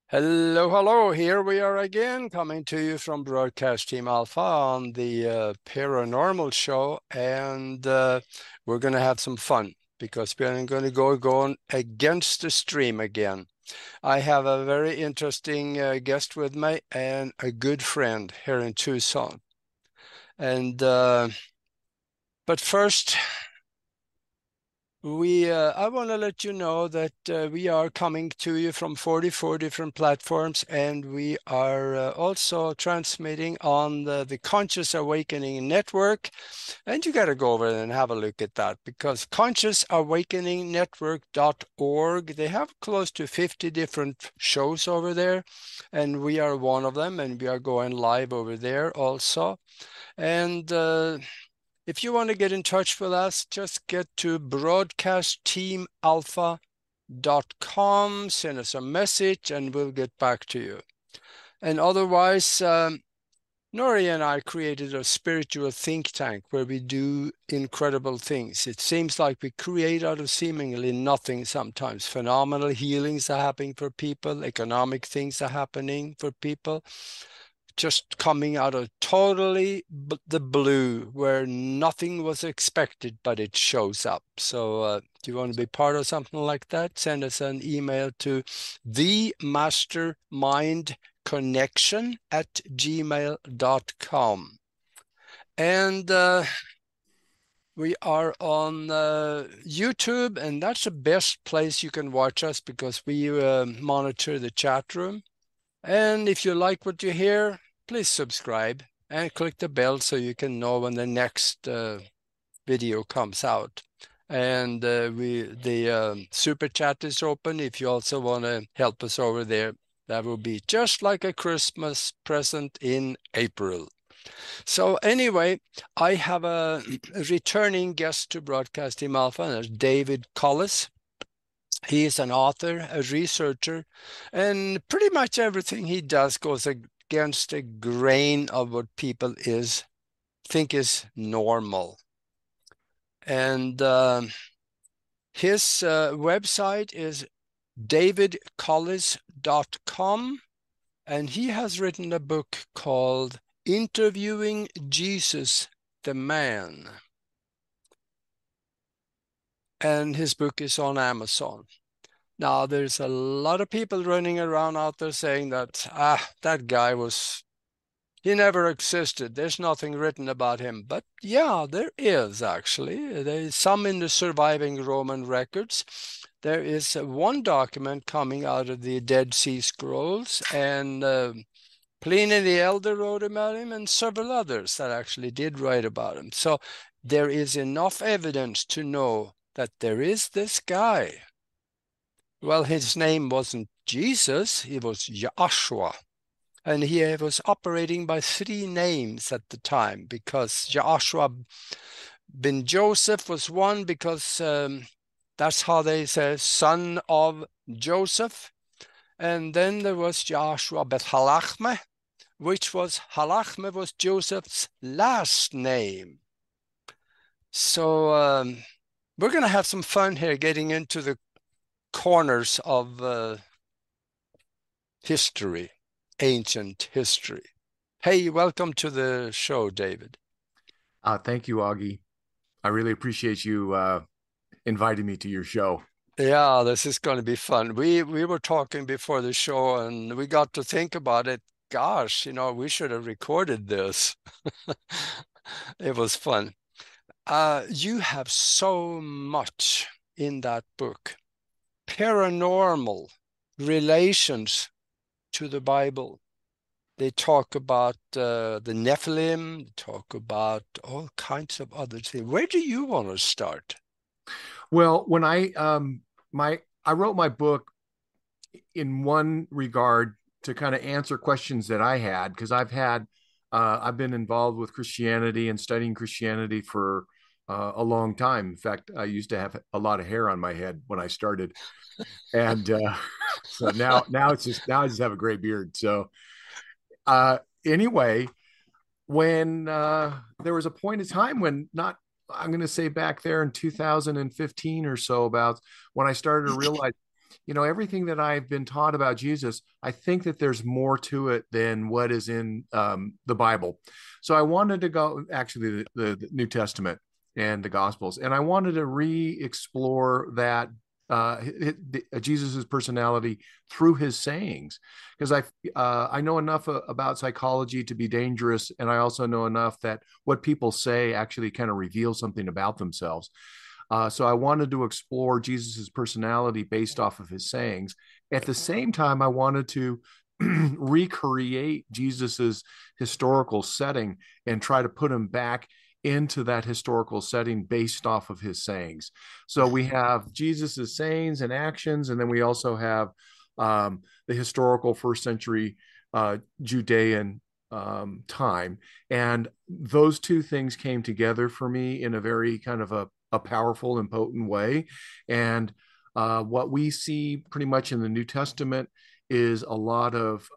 Hello, hello. Here we are again, coming to you from Broadcast Team Alpha on the Paranormal Show, and we're going to have some fun because we're going to go on against the stream again. I have a very interesting guest with me and a good friend here in Tucson. And but first, I want to let you know that we are coming to you from 44 different platforms, and we are also transmitting on the Conscious Awakening Network. And you got to go over there and have a look at that because consciousawakeningnetwork.org, they have close to 50 different shows over there, and we are one of them, and we are going live over there also. And if you want to get in touch with us, just get to broadcastteamalpha.com, send us a message, and we'll get back to you. And otherwise, Nori and I created a spiritual think tank where we do incredible things. It seems like we create out of seemingly nothing sometimes. Phenomenal healings are happening for people, economic things are happening for people, just coming out of totally the blue where nothing was expected, but it shows up. So do you want to be part of something like that? Send us an email to themastermindconnection@gmail.com. And we are on YouTube, and that's the best place you can watch us because we monitor the chat room. And if you like what you hear, please subscribe and click the bell so you can know when the next video comes out. And the super chat is open if you also want to help us over there. That will be just like a Christmas present in April. So anyway, I have a returning guest to Broadcast Team Alpha, and that's David Collis. He is an author, a researcher, and pretty much everything he does goes against the grain of what people think is normal. And his website is davidcollis.com, and he has written a book called Interviewing Jesus the Man. And his book is on Amazon. Now, there's a lot of people running around out there saying that, that guy he never existed. There's nothing written about him. But yeah, there is actually. There's some in the surviving Roman records. There is one document coming out of the Dead Sea Scrolls, and Pliny the Elder wrote about him, and several others that actually did write about him. So there is enough evidence to know that there is this guy. Well, his name wasn't Jesus, he was Joshua. And he was operating by three names at the time because Joshua ben Joseph was one because that's how they say son of Joseph. And then there was Joshua bet Halachme, which was Halachme was Joseph's last name. So we're going to have some fun here getting into the corners of history, ancient history. Hey, welcome to the show, David. Thank you, Augie. I really appreciate you inviting me to your show. Yeah, this is going to be fun. We were talking before the show and we got to think about it. Gosh, we should have recorded this. It was fun. You have so much in that book. Paranormal relations to the Bible. They talk about the Nephilim, they talk about all kinds of other things. Where do you want to start? Well, when I wrote my book in one regard to kind of answer questions that I had because I've been involved with Christianity and studying Christianity for a long time. In fact, I used to have a lot of hair on my head when I started, and so now I just have a gray beard. So anyway, when there was a point in time when not I'm going to say back there in 2015 or so about when I started to realize everything that I've been taught about Jesus, I think that there's more to it than what is in the Bible. So I wanted to go, actually, the New Testament and the Gospels, and I wanted to re-explore that Jesus's personality through his sayings, because I know enough about psychology to be dangerous, and I also know enough that what people say actually kind of reveals something about themselves. So I wanted to explore Jesus's personality based off of his sayings. At the same time, I wanted to recreate Jesus's historical setting and try to put him back into that historical setting based off of his sayings. So we have Jesus's sayings and actions, and then we also have the historical first century Judean time. And those two things came together for me in a very kind of a powerful and potent way. And what we see pretty much in the New Testament is a lot of,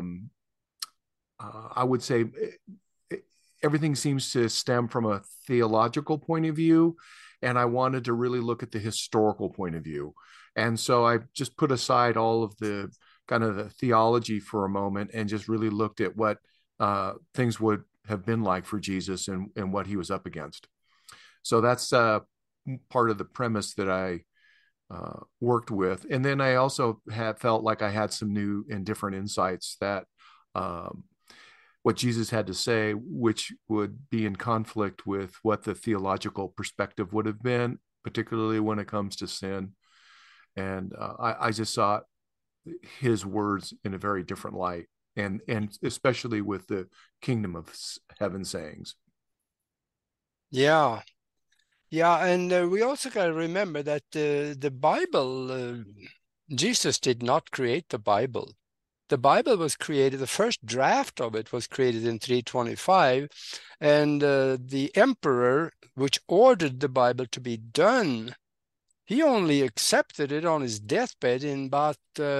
I would say, everything seems to stem from a theological point of view. And I wanted to really look at the historical point of view. And so I just put aside all of the kind of the theology for a moment and just really looked at what things would have been like for Jesus and what he was up against. So that's part of the premise that I worked with. And then I also had felt like I had some new and different insights that what Jesus had to say, which would be in conflict with what the theological perspective would have been, particularly when it comes to sin. And I just saw his words in a very different light, and especially with the kingdom of heaven sayings. Yeah. Yeah, and we also got to remember that the Bible, Jesus did not create the Bible. The Bible was created, the first draft of it was created in 325, and the emperor, which ordered the Bible to be done, he only accepted it on his deathbed in about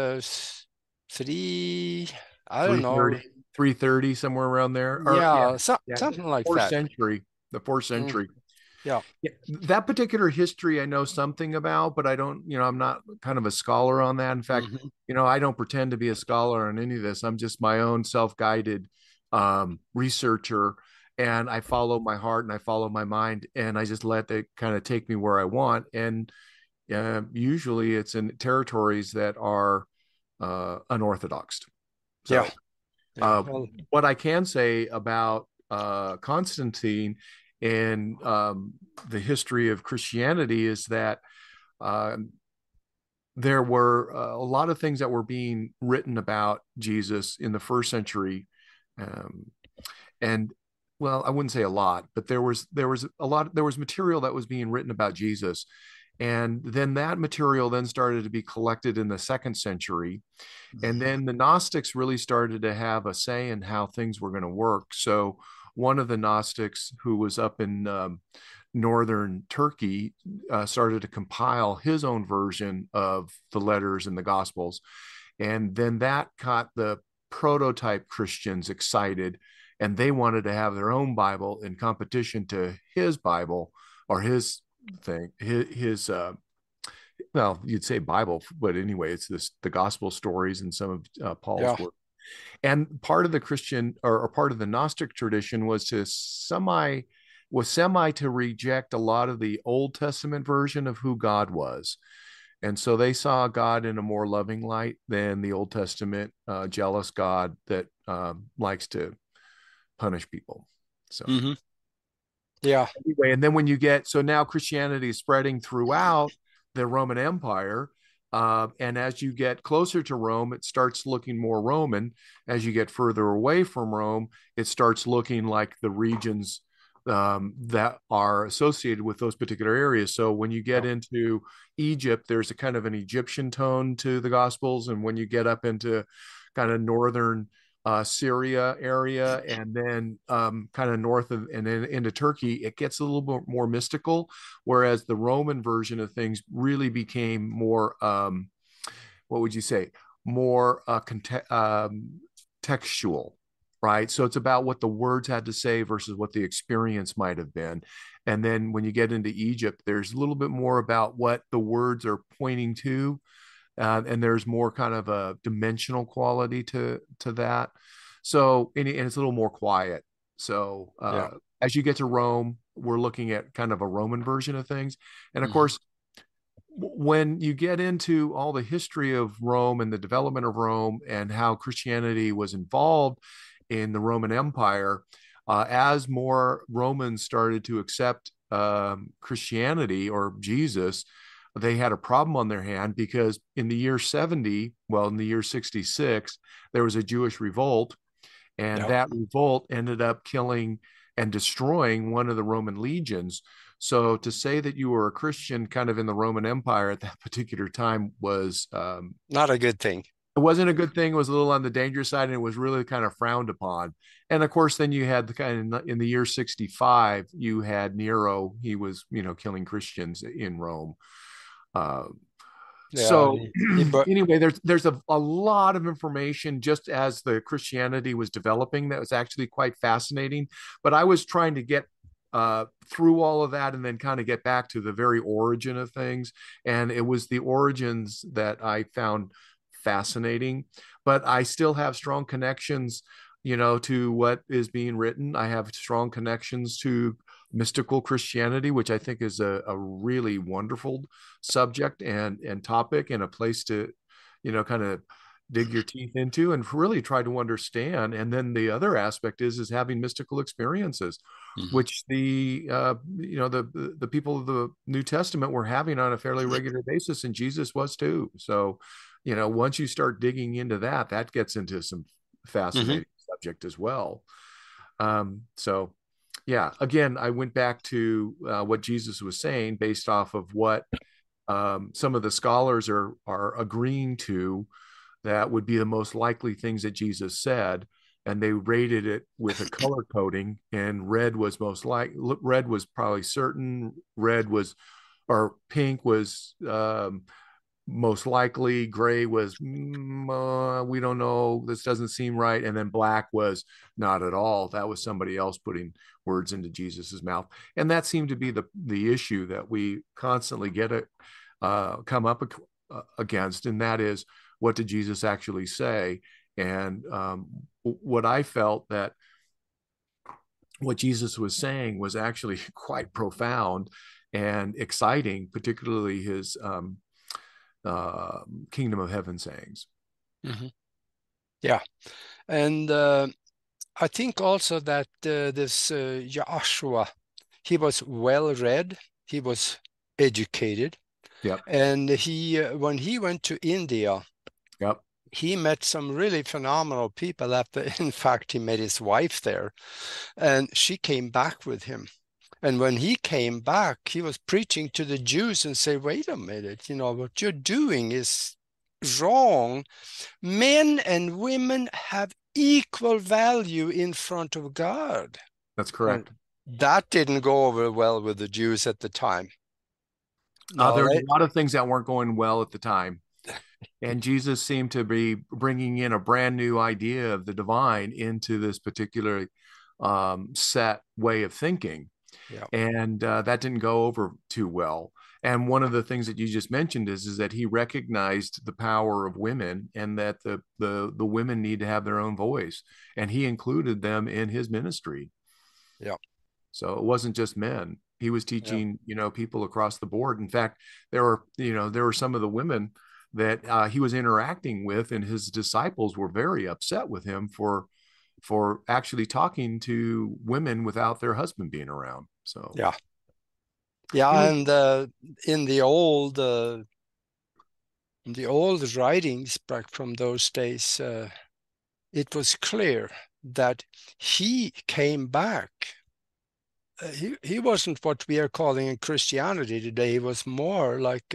three, I don't know, 330, somewhere around there. Or yeah, yeah, yeah, something like fourth that. century, the fourth Mm, century. yeah. Yeah, that particular history I know something about, but I don't, I'm not kind of a scholar on that. In fact, Hmm. I don't pretend to be a scholar on any of this. I'm just my own self-guided researcher, and I follow my heart and I follow my mind, and I just let it kind of take me where I want. And usually it's in territories that are unorthodox. Yeah. So Yeah. uh, Well, what I can say about Constantine and the history of Christianity is that uh, there were a lot of things that were being written about Jesus in the first century, um, and well, I wouldn't say a lot, but there was a lot there was material that was being written about Jesus, and then that material then started to be collected in the second century, and then the Gnostics really started to have a say in how things were going to work. So one of the Gnostics who was up in northern Turkey started to compile his own version of the letters and the Gospels. And then that got the prototype Christians excited, and they wanted to have their own Bible in competition to his Bible, or his thing, his well, you'd say Bible, but anyway, it's the gospel stories and some of Paul's yeah. work. And part of the Christian, or part of the Gnostic tradition was semi to reject a lot of the Old Testament version of who God was. And so they saw God in a more loving light than the Old Testament jealous God that likes to punish people. So Hmm. Yeah. anyway, and then when you get, so now Christianity is spreading throughout the Roman Empire. And as you get closer to Rome, it starts looking more Roman. As you get further away from Rome, it starts looking like the regions that are associated with those particular areas. So when you get Yeah. into Egypt, there's a kind of an Egyptian tone to the Gospels. And when you get up into kind of northern Syria area, and then kind of north of and then into Turkey, it gets a little bit more mystical. Whereas the Roman version of things really became more, what would you say, more textual, right? So it's about what the words had to say versus what the experience might have been. And then when you get into Egypt, there's a little bit more about what the words are pointing to and there's more kind of a dimensional quality to that. So and it's a little more quiet. So Yeah. as you get to Rome, we're looking at kind of a Roman version of things, and of Hmm. course when you get into all the history of Rome and the development of Rome and how Christianity was involved in the Roman Empire, as more Romans started to accept Christianity or Jesus, they had a problem on their hand because in the year 70, well, in the year 66, there was a Jewish revolt, and Yeah. that revolt ended up killing and destroying one of the Roman legions. So to say that you were a Christian kind of in the Roman Empire at that particular time was Not a good thing. it wasn't a good thing. It was a little on the dangerous side, and it was really kind of frowned upon. And of course, then you had the kind of in the year 65, you had Nero. He was, killing Christians in Rome. Uh, Yeah. so anyway, there's a lot of information just as the Christianity was developing that was actually quite fascinating. But I was trying to get through all of that and then kind of get back to the very origin of things. And it was the origins that I found fascinating. But I still have strong connections, to what is being written. I have strong connections to mystical Christianity, which I think is a really wonderful subject and topic and a place to, kind of dig your teeth into and really try to understand. And then the other aspect is having mystical experiences, Mhm. which the people of the New Testament were having on a fairly regular basis, and Jesus was too. So, once you start digging into that, that gets into some Mhm. fascinating subject as well. So yeah, again, I went back to what Jesus was saying based off of what some of the scholars are agreeing to that would be the most likely things that Jesus said, and they rated it with a color coding. And red was probably certain, red was or pink was most likely, gray was we don't know, this doesn't seem right, and then black was not at all. That was somebody else putting words into Jesus's mouth, and that seemed to be the issue that we constantly come up against, and that is, what did Jesus actually say? And what I felt that what Jesus was saying was actually quite profound and exciting, particularly his kingdom of heaven sayings. Mhm. Yeah. And I think also that this Joshua, he was well read, he was educated, Yep. and he when he went to India, Yep. he met some really phenomenal people. After, in fact, he met his wife there, and she came back with him. And when he came back, he was preaching to the Jews and say, "Wait a minute, what you're doing is wrong. Men and women have equal value in front of God." That's And correct. that didn't go over well with the Jews at the time. No, There's they, a lot of things that weren't going well at the time. And Jesus seemed to be bringing in a brand new idea of the divine into this particular set way of thinking. yeah. And that didn't go over too well. And one of the things that you just mentioned is that he recognized the power of women and that the women need to have their own voice. And he included them in his ministry. Yeah. So it wasn't just men. He was Yeah. teaching, people across the board. In fact, there were some of the women that he was interacting with, and his disciples were very upset with him for actually talking to women without their husband being around. So Yeah. Yeah. he was, And in the old writings back from those days, it was clear that he came back. He wasn't what we are calling in Christianity today. He was more like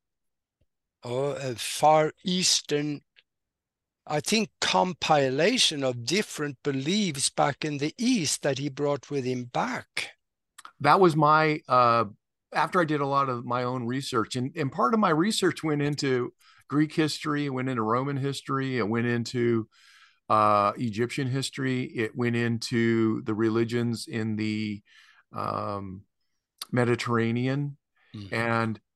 a Far Eastern, I think, compilation of different beliefs back in the East that he brought with him back. that was my after I did a lot of my own research, and part of my research went into Greek history, it went into Roman history, it went into Egyptian history, it went into the religions in the um, Mediterranean, Mhm. and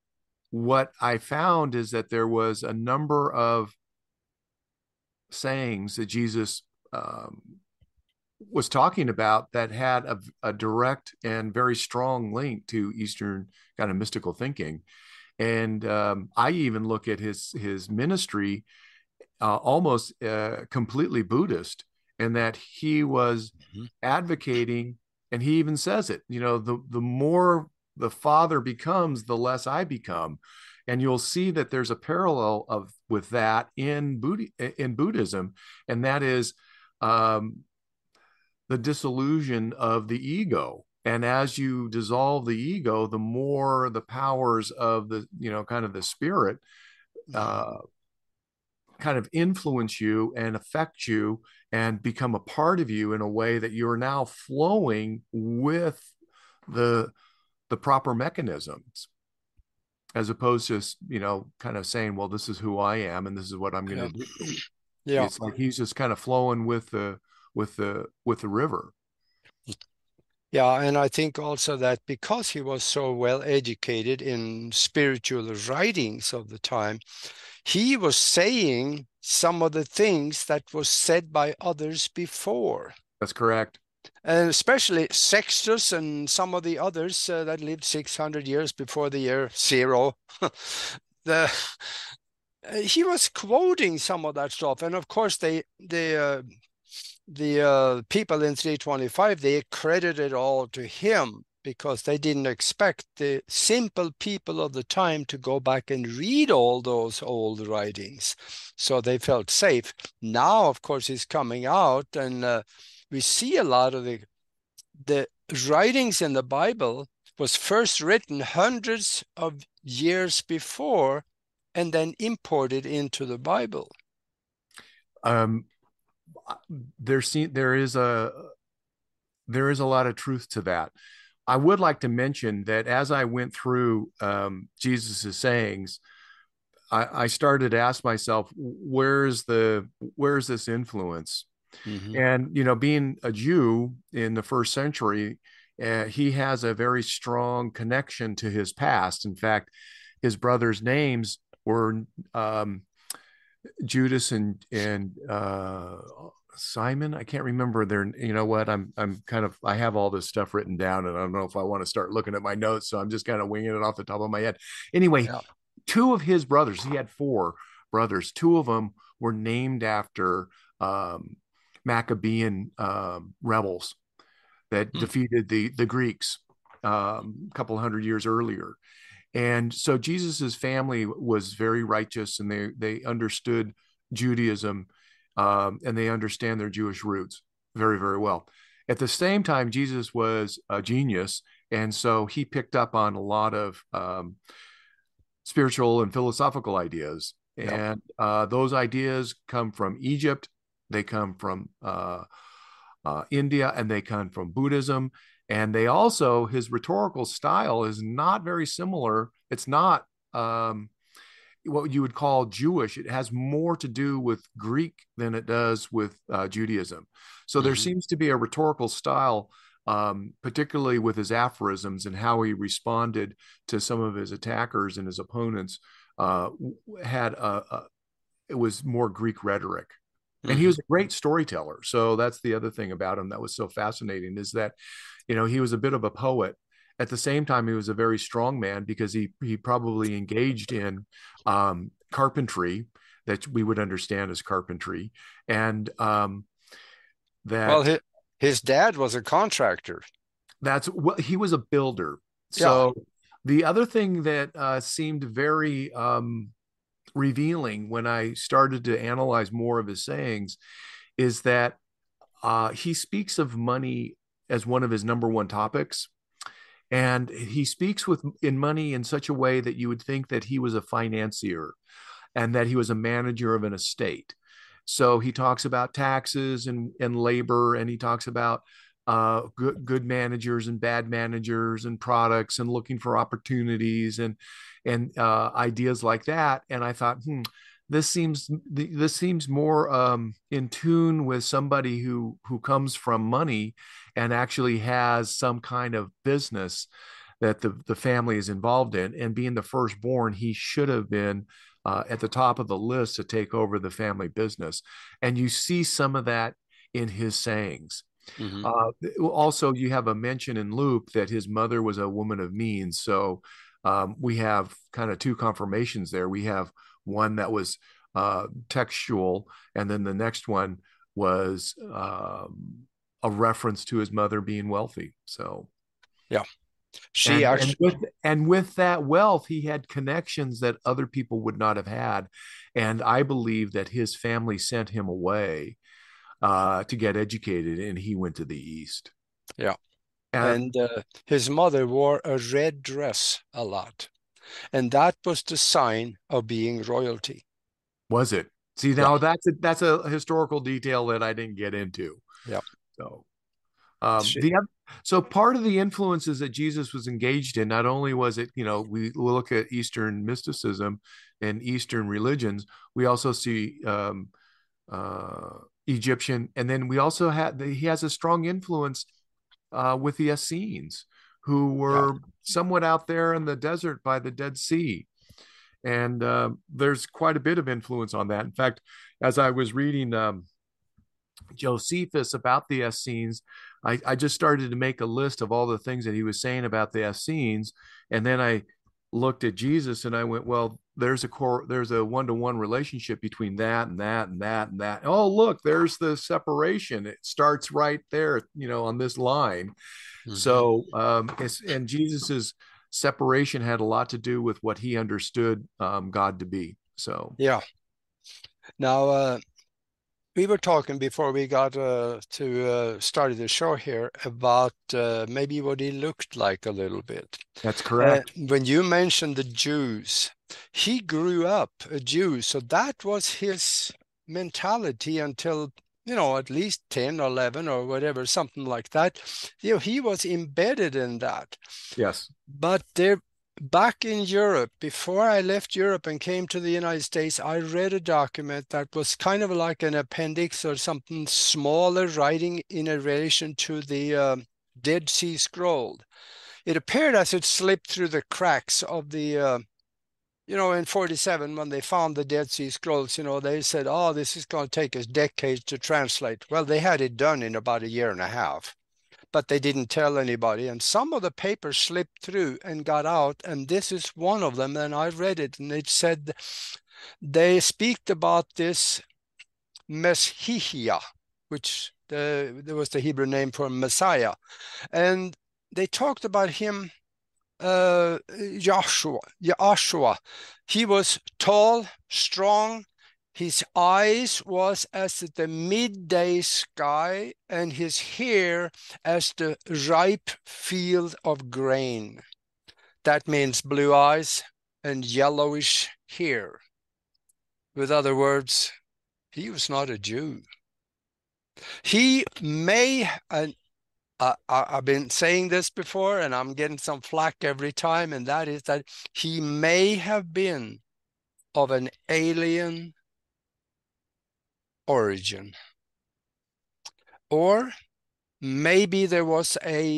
what I found is that there was a number of sayings that Jesus was talking about that had a direct and very strong link to Eastern kind of mystical thinking. And I even look at his ministry almost completely Buddhist, in that he was Mhm. advocating, and he even says it. The more the Father becomes, the less I become, and you'll see that there's a parallel of with that in Buddhism, and that is um, the dissolution of the ego. And as you dissolve the ego, the more the powers of the, kind of the spirit Mhm. uh, kind of influence you and affect you and become a part of you in a way that you're now flowing with the the proper mechanisms, as opposed to, kind of saying, well, this is who I am and this is what I'm going Yeah. to do. Yeah. It's like he's just kind of flowing with the river. Yeah, and I think also that because he was so well educated in spiritual writings of the time, he was saying some of the things that was said by others before. That's correct. And especially Sextus and some of the others that lived 600 years before the year zero. the He was quoting some of that stuff, and of course the people in 325, they credited all to him because they didn't expect the simple people of the time to go back and read all those old writings. So they felt safe. Now, of course, he's coming out, and we see a lot of the writings in the Bible was first written hundreds of years before and then imported into the Bible. Um, there is a lot of truth to that. I would like to mention that as I went through Jesus's sayings, I started to ask myself, where's this influence? Mhm. And being a Jew in the first century, he has a very strong connection to his past. In fact, his brothers' names were Judas and Simon. I can't remember their. You know what? I'm kind of. I have all this stuff written down, and I don't know if I want to start looking at my notes. So I'm just kind of winging it off the top of my head. Anyway, Yeah. two of his brothers. He had four brothers. Two of them were named after um, Maccabean rebels that Hmm. defeated the Greeks a couple hundred years earlier. And so Jesus's family was very righteous, and they understood Judaism, and they understand their Jewish roots very, very well. At the same time, Jesus was a genius, and so he picked up on a lot of spiritual and philosophical ideas. Yeah. And those ideas come from Egypt, they come from India, and they come from Buddhism. And they also, his rhetorical style is not very similar. It's not what you would call Jewish. It has more to do with Greek than it does with Judaism. So there Mhm. seems to be a rhetorical style, particularly with his aphorisms and how he responded to some of his attackers and his opponents. Had it was more Greek rhetoric, and he Mhm. was a great storyteller. So that's the other thing about him that was so fascinating, is that he was a bit of a poet. At the same time, he was a very strong man, because he probably engaged in carpentry, that we would understand as carpentry, and Well, that his dad was a contractor. that's what he was, a builder. Yeah. So the other thing that seemed very revealing when I started to analyze more of his sayings is that he speaks of money as one of his number one topics. And he speaks with in money in such a way that you would think that he was a financier and that he was a manager of an estate. So he talks about taxes and labor, and he talks about good managers and bad managers and products and looking for opportunities and ideas like that. And I thought, this seems more in tune with somebody who comes from money and actually has some kind of business that the family is involved in. And being the firstborn, he should have been at the top of the list to take over the family business. And you see some of that in his sayings. Hmm. Uh, Also, you have a mention in Luke that his mother was a woman of means. So we have kind of two confirmations there. We have one that was textual, and then the next one was a reference to his mother being wealthy. So Yeah. She and actually, with that wealth, he had connections that other people would not have had, and I believe that his family sent him away to get educated, and he went to the East. yeah. And And his mother wore a red dress a lot. And that was the sign of being royalty. was it? See, Yeah. now that's a historical detail that I didn't get into. Yeah. So She, the so part of the influences that Jesus was engaged in, not only was it, we look at Eastern mysticism and Eastern religions, we also see Egyptian, and then we also had he has a strong influence with the Essenes, who yeah. were somewhat out there in the desert by the Dead Sea. And there's quite a bit of influence on that. In fact, as I was reading Josephus about the Essenes, I just started to make a list of all the things that he was saying about the Essenes, and then I looked at Jesus and I went, well, there's a one-to-one relationship between that and that and that and that. Oh, look, there's the separation. It starts right there, on this line. Hmm. So, and Jesus's separation had a lot to do with what he understood God to be. So, Yeah. Now, we were talking before we got to started the show here about maybe what he looked like a little bit. that's correct. When you mentioned the Jews, he grew up a Jew, so that was his mentality until, at least 10 or 11 or whatever, something like that. He was embedded in that. Yes. But there, back in Europe, before I left Europe and came to the United States, I read a document that was kind of like an appendix or something smaller writing in a relation to the Dead Sea Scroll. It appeared as it slipped through the cracks of the, in 47 when they found the Dead Sea Scrolls, they said, oh, this is going to take us decades to translate. Well, they had it done in about a year and a half, but they didn't tell anybody. And some of the papers slipped through and got out, and this is one of them. And I read it, and it said they speak about this Messiah, which there was the Hebrew name for Messiah, and they talked about him, Joshua. He was tall, strong. His eyes was as the midday sky, and his hair as the ripe field of grain. That means blue eyes and yellowish hair. With other words, he was not a Jew. He may, and I've been saying this before, and I'm getting some flack every time, and that is that he may have been of an alien origin, or maybe there was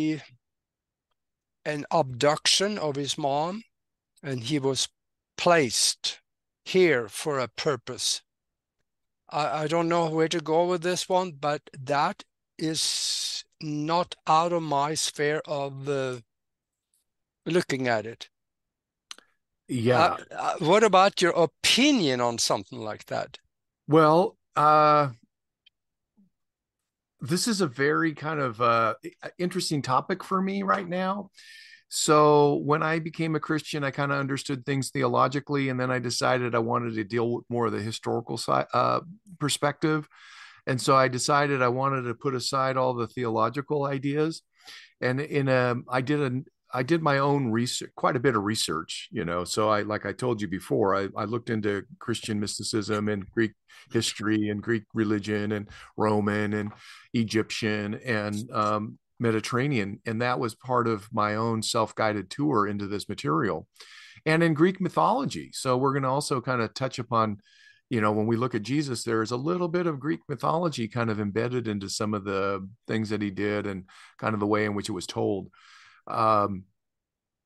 an abduction of his mom, and he was placed here for a purpose. I don't know where to go with this one, but that is not out of my sphere of looking at it. Yeah. What about your opinion on something like that? Well, this is a very kind of interesting topic for me right now. So when I became a Christian, I kind of understood things theologically, and then I decided I wanted to deal with more of the historical side perspective. And so I decided I wanted to put aside all the theological ideas. And I did my own research, quite a bit of research, So like I told you before, I looked into Christian mysticism and Greek history and Greek religion and Roman and Egyptian and Mediterranean, and that was part of my own self-guided tour into this material, and in Greek mythology. So we're going to also kind of touch upon, when we look at Jesus, there is a little bit of Greek mythology kind of embedded into some of the things that he did and kind of the way in which it was told. Um,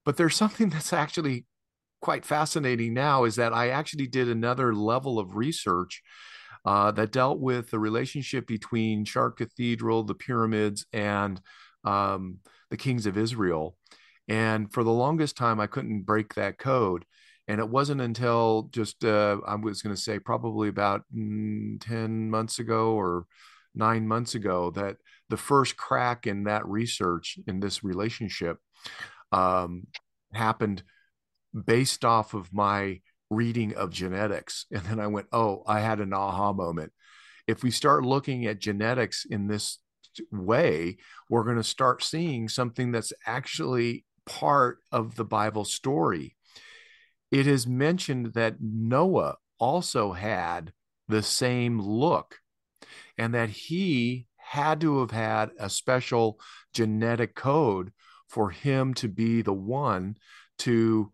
But there's something that's actually quite fascinating now is that I actually did another level of research that dealt with the relationship between Chartres Cathedral, the pyramids, and the kings of Israel. And for the longest time, I couldn't break that code. And it wasn't until just, I was going to say, probably about 10 months ago or 9 months ago, that the first crack in that research in this relationship um, happened based off of my reading of genetics. And then I went, oh, I had an aha moment. If we start looking at genetics in this way, we're going to start seeing something that's actually part of the Bible story. It is mentioned that Noah also had the same look and that he had to have had a special genetic code for him to be the one to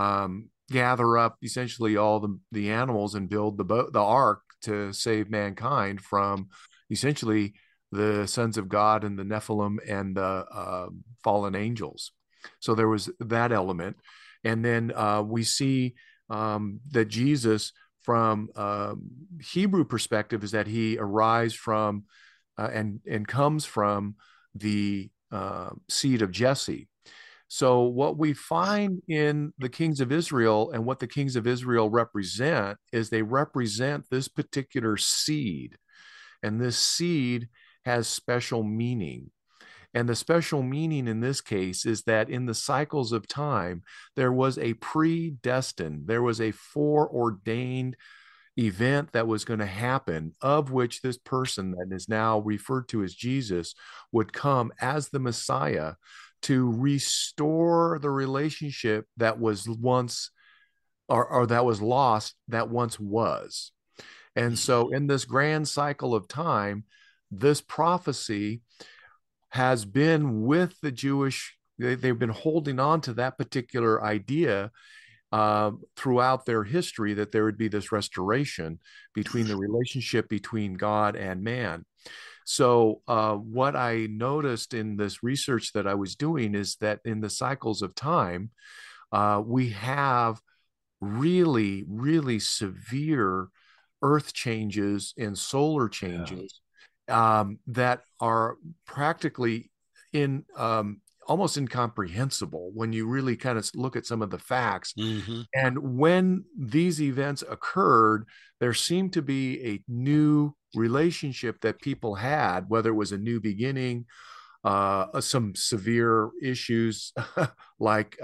gather up essentially all the animals and build the ark to save mankind from essentially the sons of God and the Nephilim and the fallen angels. So there was that element. And then we see that Jesus, from Hebrew perspective, is that he arrives from and comes from the seed of Jesse. So what we find in the kings of Israel and what the kings of Israel represent is they represent this particular seed, and this seed has special meaning. And the special meaning in this case is that in the cycles of time, there was a predestined, there was a foreordained event that was going to happen, of which this person that is now referred to as Jesus would come as the Messiah to restore the relationship that was once or that was lost that once was. And so in this grand cycle of time, this prophecy has been with the Jewish, they've been holding on to that particular idea throughout their history, that there would be this restoration between the relationship between God and man. So, what I noticed in this research that I was doing is that in the cycles of time, we have really, really severe earth changes and solar Yeah. changes that are practically in almost incomprehensible when you really kind of look at some of the facts. Mm-hmm. And when these events occurred, there seemed to be a new relationship that people had, whether it was a new beginning, some severe issues like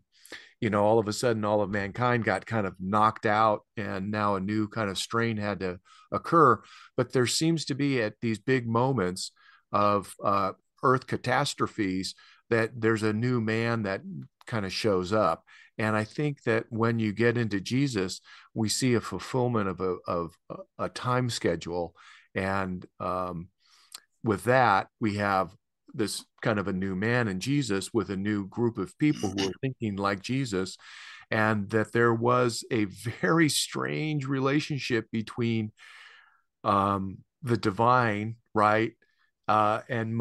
all of a sudden all of mankind got kind of knocked out and now a new kind of strain had to occur. But there seems to be at these big moments of earth catastrophes that there's a new man that kind of shows up. And I think that when you get into Jesus, we see a fulfillment of a time schedule. And with that, we have this kind of a new man in Jesus with a new group of people who are thinking like Jesus, and that there was a very strange relationship between the divine, right, and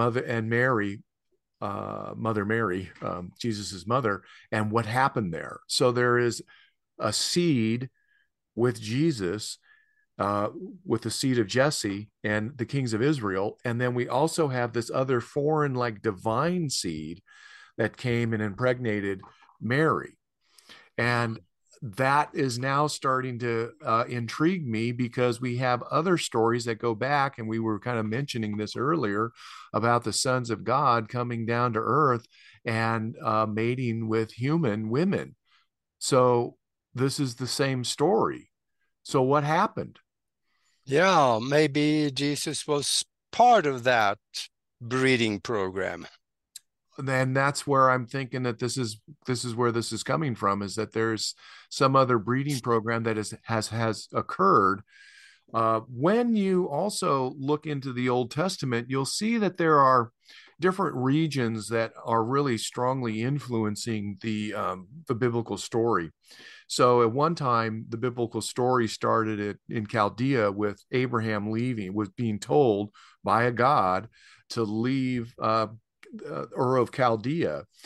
Mother Mary, Jesus's mother, and what happened there. So there is a seed with Jesus, uh, with the seed of Jesse and the kings of Israel. And then we also have this other foreign, like divine seed that came and impregnated Mary. And that is now starting to intrigue me because we have other stories that go back, and we were kind of mentioning this earlier about the sons of God coming down to earth and mating with human women. So this is the same story. So what happened? Yeah, maybe Jesus was part of that breeding program. And that's where I'm thinking that this is where this is coming from, is that there's some other breeding program that has occurred. When you also look into the Old Testament, you'll see that there are different regions that are really strongly influencing the biblical story. So at one time, the biblical story started in Chaldea with Abraham was being told by a God to leave Ur of Chaldea.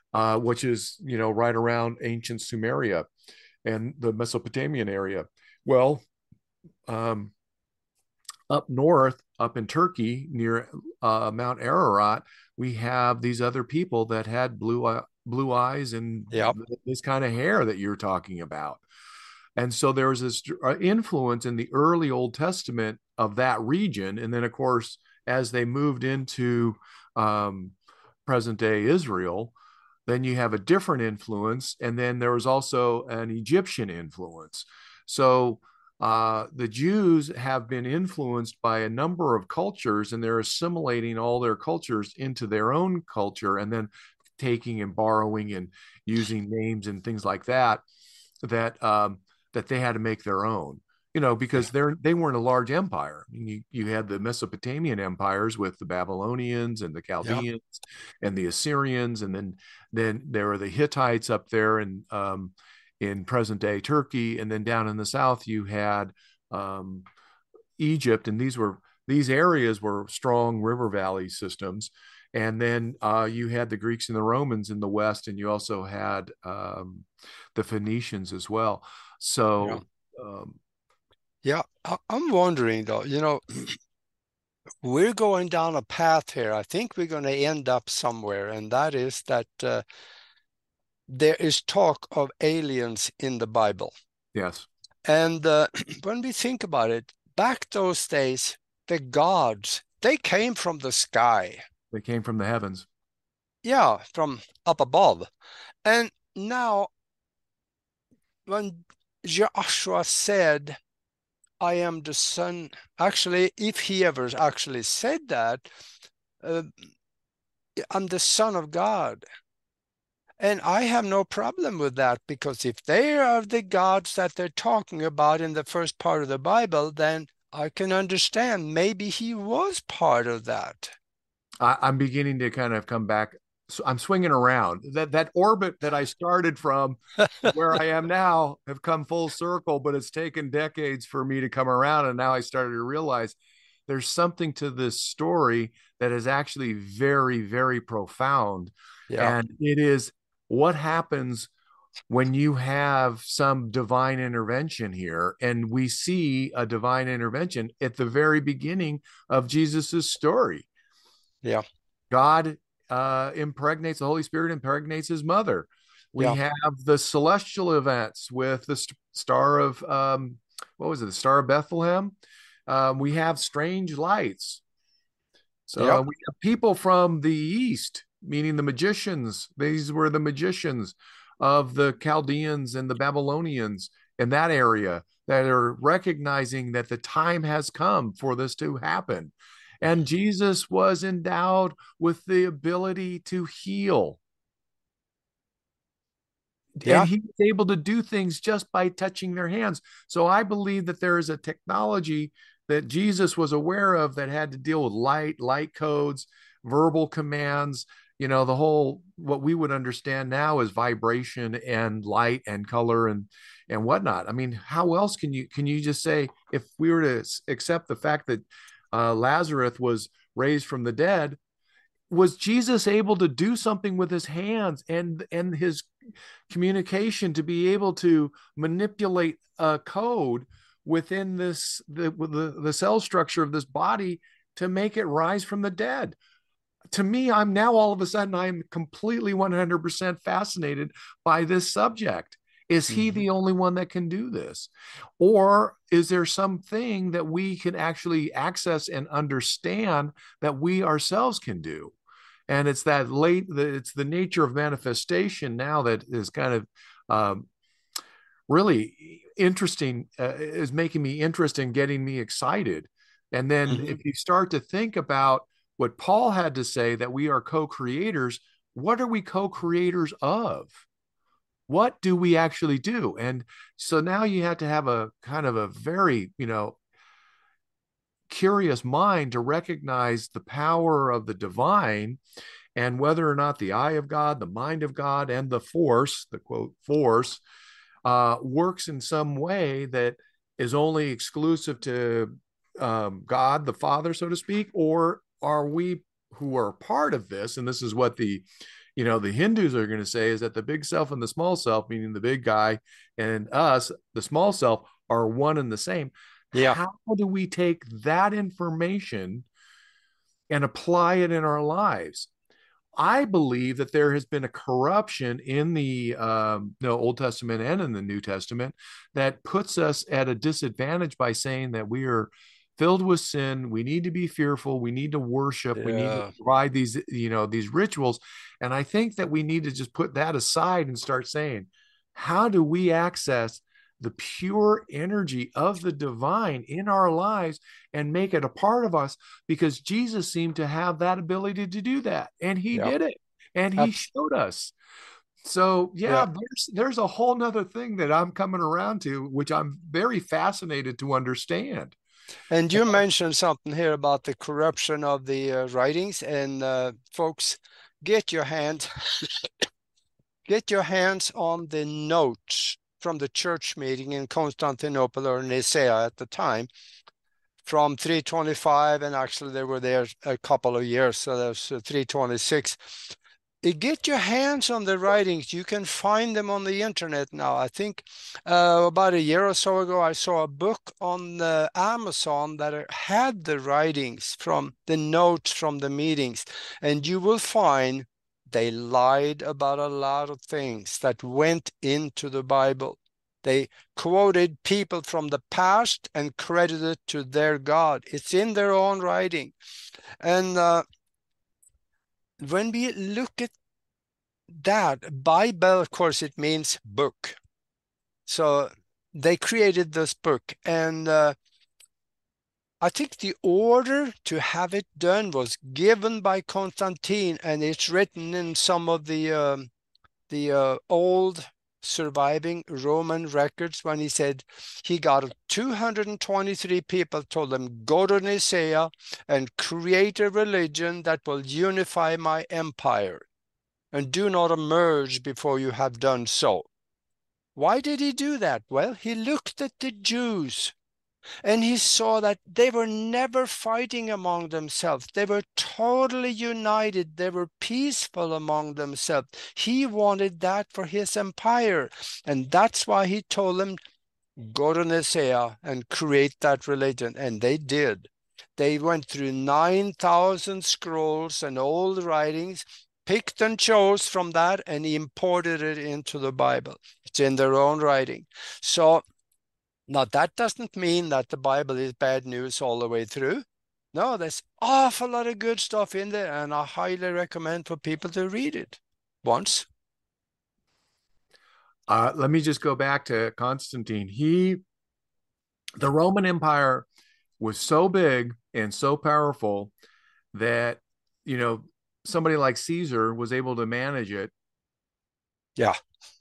which is, right around ancient Sumeria and the Mesopotamian area. Well, um, up north, up in Turkey near Mount Ararat, we have these other people that had blue eyes and Yep. this kind of hair that you're talking about. And so there was this influence in the early Old Testament of that region. And then, of course, as they moved into um, present day Israel, then you have a different influence. And then there was also an Egyptian influence. So the Jews have been influenced by a number of cultures, and they're assimilating all their cultures into their own culture, and then taking and borrowing and using names and things like that that they had to make their own. Because Yeah. they weren't a large empire. I mean, you had the Mesopotamian empires with the Babylonians and the Yep. Chaldeans and the Assyrians, and then there were the Hittites up there in present day Turkey, and then down in the south you had um, Egypt, and these areas were strong river valley systems. And then you had the Greeks and the Romans in the west, and you also had the Phoenicians as well. Yeah. So Yeah. I'm wondering though, we're going down a path here. I think we're going to end up somewhere, and that is that there is talk of aliens in the Bible. yes, And when we think about it, back those days, the gods, they came from the sky. they came from the heavens. Yeah, from up above. And now, when Joshua said, I am the son, actually, if he ever actually said that, uh, I'm the son of God. And I have no problem with that because if they are the gods that they're talking about in the first part of the Bible, then I can understand maybe he was part of that. I'm beginning to kind of come back. So I'm swinging around. That orbit that I started from to where I am now have come full circle, but it's taken decades for me to come around. And now I started to realize there's something to this story that is actually very, very profound. Yeah, And it is what happens when you have some divine intervention here. And we see a divine intervention at the very beginning of Jesus's story. yeah, God impregnates, the Holy Spirit impregnates his mother. We yeah, have the celestial events with the star of, what was it, the Star of Bethlehem? We have strange lights. So yep, we have people from the east, meaning the magicians. These were the magicians of the Chaldeans and the Babylonians in that area that are recognizing that the time has come for this to happen. And Jesus was endowed with the ability to heal. And yeah, he was able to do things just by touching their hands. So I believe that there is a technology that Jesus was aware of that had to deal with light codes, verbal commands, the whole what we would understand now as vibration and light and color and whatnot. I mean, how else can you just say, if we were to accept the fact that Lazarus was raised from the dead, was Jesus able to do something with his hands and his communication to be able to manipulate a code within the cell structure of this body to make it rise from the dead? To me, I'm now all of a sudden I'm completely 100% fascinated by this subject. Is he mhm, the only one that can do this? Or is there something that we can actually access and understand that we ourselves can do? And it's the nature of manifestation now that is kind of um, really interesting, is making me interested and getting me excited. And then mhm. if you start to think about what Paul had to say, that we are co-creators, what are we co-creators of? What do we actually do? And so now you have to have a kind of a very, curious mind to recognize the power of the divine, and whether or not the eye of God, the mind of God, and the force, the quote force, works in some way that is only exclusive to God, the Father, so to speak, or are we who are part of this, and this is what the Hindus are going to say, is that the big self and the small self, meaning the big guy and us, the small self, are one and the same. Yeah. How do we take that information and apply it in our lives? I believe that there has been a corruption in the Old Testament and in the New Testament that puts us at a disadvantage by saying that we are filled with sin. We need to be fearful. We need to worship. We need to Yeah. provide these rituals. And I think that we need to just put that aside and start saying, how do we access the pure energy of the divine in our lives and make it a part of us? Because Jesus seemed to have that ability to do that, and he Yeah. did it, and he Abs- showed us. So yeah. yeah, there's a whole nother thing that I'm coming around to, which I'm very fascinated to understand. And you mentioned something here about the corruption of the writings, and folks, get your hand get your hands on the notes from the church meeting in Constantinople or Nicaea at the time from 325, and actually they were there a couple of years, so that's 326. Get your hands on the writings. You can find them on the internet now. I think about a year or so ago, I saw a book on Amazon that had the writings from the notes from the meetings, and you will find they lied about a lot of things that went into the Bible. They quoted people from the past and credited it to their God. It's in their own writing. And when we look at that, Bible, of course, it means book. So they created this book. And I think the order to have it done was given by Constantine, and it's written in some of the old surviving Roman records when he said he got 223 people, told them, go to Nicaea and create a religion that will unify my empire, and do not emerge before you have done so. Why did he do that? Well, he looked at the Jews and he saw that they were never fighting among themselves. They were totally united. They were peaceful among themselves. He wanted that for his empire. And that's why he told them, go to Nicaea and create that religion. And they did. They went through 9,000 scrolls and old writings, picked and chose from that, and imported it into the Bible. It's in their own writing. So now, that doesn't mean that the Bible is bad news all the way through. No, there's awful lot of good stuff in there, and I highly recommend for people to read it once. Let me just go back to Constantine. The Roman Empire was so big and so powerful that, you know, somebody like Caesar was able to manage it. Yeah.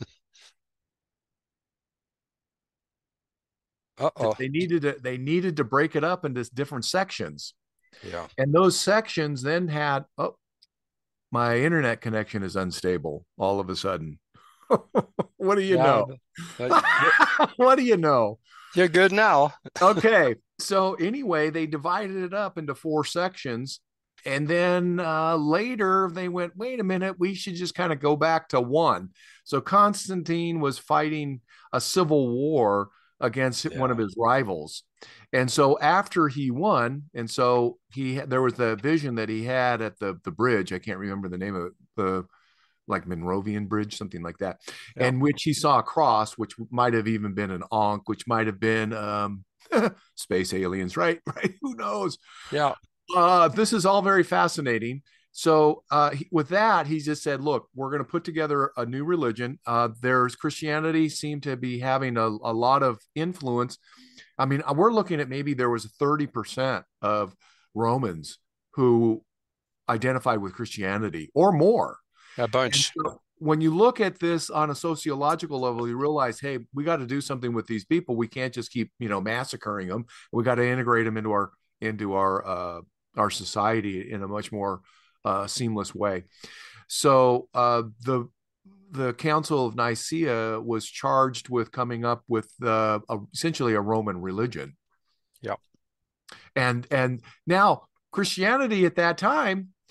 Uh-oh. They needed to break it up into different sections. Yeah. And those sections then had, oh, my internet connection is unstable all of a sudden. What do you Yeah. know? But What do you know? you're good now. Okay. So anyway, they divided it up into four sections. And then later they went, wait a minute, we should just kind of go back to one. So Constantine was fighting a civil war against one of Yeah. his rivals. And so after he won, and so there was the vision that he had at the bridge. I can't remember the name of it, the like Monrovian Bridge, something like that, Yeah. in which he saw a cross, which might have even been an Ankh, which might have been space aliens, right? Right? Who knows? Yeah. This is all very fascinating. So with that, he just said, look, we're going to put together a new religion. There's Christianity seemed to be having a lot of influence. I mean, we're looking at maybe there was 30% of Romans who identified with Christianity or more. A And bunch. so when you look at this on a sociological level, you realize, hey, we got to do something with these people. We can't just keep, massacring them. We got to integrate them into our society in a much more seamless way. So the Council of Nicaea was charged with coming up with essentially a Roman religion, Yeah. and now Christianity at that time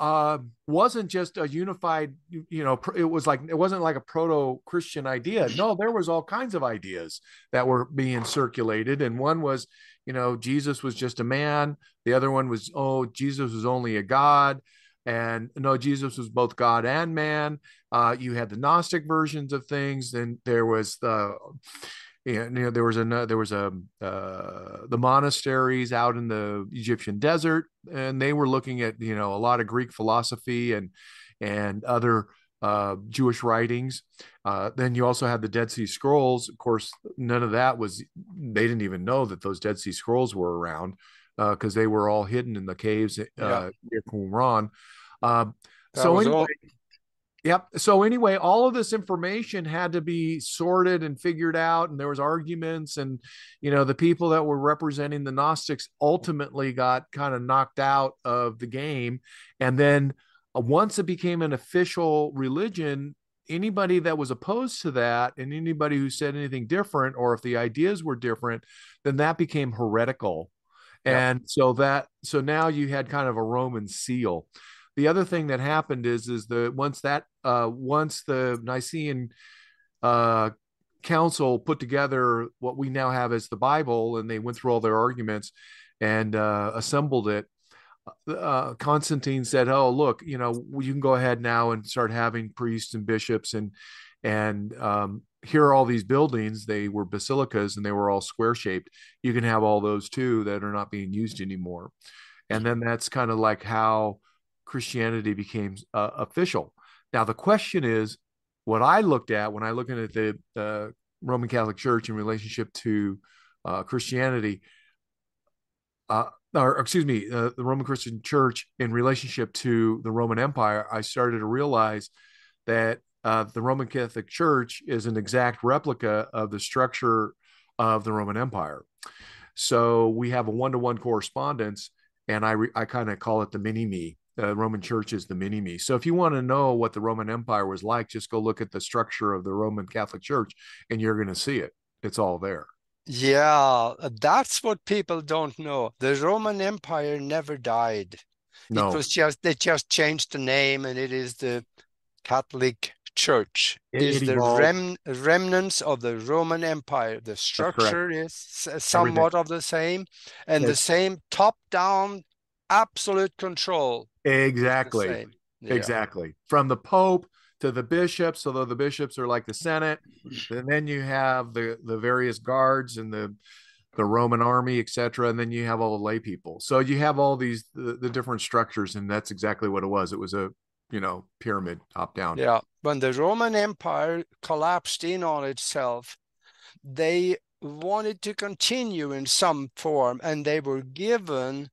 wasn't just a unified, it was like, it wasn't like a proto-Christian idea. No, there was all kinds of ideas that were being circulated. And one was, Jesus was just a man. The other one was, oh, Jesus was only a God. And no, Jesus was both God and man. You had the Gnostic versions of things. Then there was the monasteries out in the Egyptian desert, and they were looking at a lot of Greek philosophy and other Jewish writings. Then you also had the Dead Sea Scrolls. Of course, none of that was. They didn't even know that those Dead Sea Scrolls were around because they were all hidden in the caves Yeah, near Qumran. Uh, that so was anyway, all. Yep. So anyway, all of this information had to be sorted and figured out, and there was arguments, and the people that were representing the Gnostics ultimately got kind of knocked out of the game. And then once it became an official religion, anybody that was opposed to that and anybody who said anything different, or if the ideas were different, then that became heretical. Yeah. And so now you had kind of a Roman seal. The other thing that happened is the once the Nicene uh, Council put together what we now have as the Bible, and they went through all their arguments and assembled it. Constantine said, "Oh, look, you can go ahead now and start having priests and bishops and here are all these buildings. They were basilicas and they were all square shaped. You can have all those too that are not being used anymore." And then that's kind of like how Christianity became official. Now, the question is, what I looked at when I looked at the Roman Catholic Church in relationship to Christianity, or excuse me, the Roman Christian Church in relationship to the Roman Empire, I started to realize that the Roman Catholic Church is an exact replica of the structure of the Roman Empire. So we have a one-to-one correspondence, and I kind of call it the mini me. The Roman Church is the mini me. So if you want to know what the Roman Empire was like, just go look at the structure of the Roman Catholic Church, and you're going to see it. It's all there. Yeah, that's what people don't know. The Roman Empire never died. It No, was just they just changed the name, and it is the Catholic Church. it Is the evolved. remnants of the Roman Empire. The That's correct. structure is Everything. somewhat of the same, and the It's same top-down absolute control is the exactly, same. Yeah. exactly. From the Pope to the bishops, although the bishops are like the Senate, and then you have the various guards and the Roman army, etc. And then you have all the lay people. So you have all these the different structures, and that's exactly what it was. It was a pyramid top down. Yeah. When the Roman Empire collapsed in on itself, they wanted to continue in some form, and they were given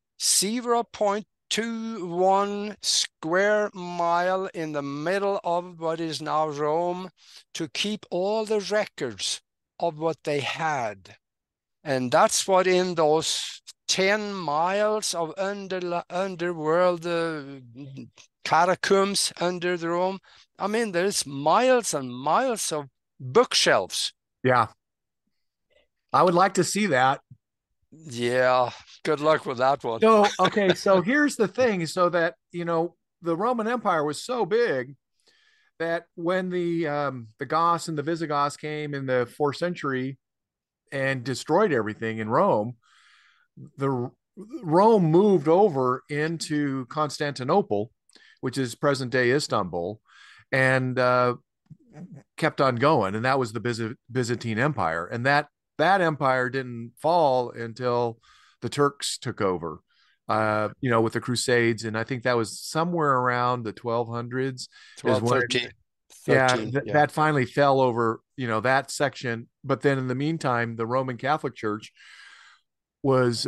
0.21 square mile in the middle of what is now Rome to keep all the records of what they had. And that's what in those 10 miles of underworld catacombs under the Rome, I mean, there's miles and miles of bookshelves. Yeah, I would like to see that. Yeah, good luck with that one. So okay, so here's the thing: so that the Roman Empire was so big that when the Goths and the Visigoths came in the fourth century and destroyed everything in Rome, the Rome moved over into Constantinople, which is present day Istanbul, and kept on going, and that was the Byzantine Empire, and that empire didn't fall until the Turks took over. With the Crusades, and I think that was somewhere around the 1200s is 12, when 13, yeah, 13. Yeah. that finally fell over, that section. But then in the meantime, the Roman Catholic Church was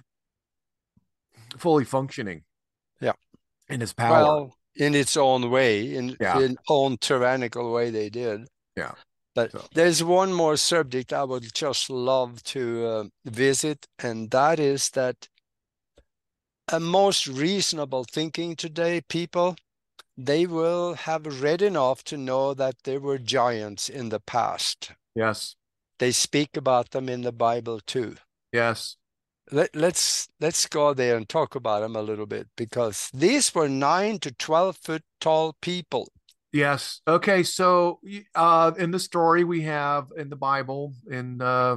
fully functioning Yeah. in its power. Well, in its own way, Yeah, in own tyrannical way, they did. yeah. But So there's one more subject I would just love to visit, and that is that a most reasonable thinking today, people, they will have read enough to know that there were giants in the past. yes, They speak about them in the Bible too. yes. let's go there and talk about them a little bit, because these were 9 to 12 foot tall people. Yes. Okay. So, in the story we have in the Bible, in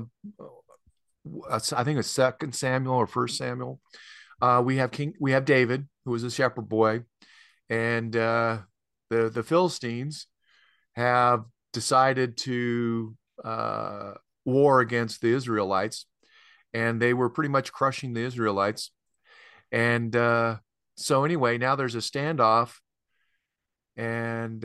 I think it's Second Samuel or First Samuel, we have David, who was a shepherd boy, and the Philistines have decided to war against the Israelites, and they were pretty much crushing the Israelites. And so anyway, now there's a standoff, and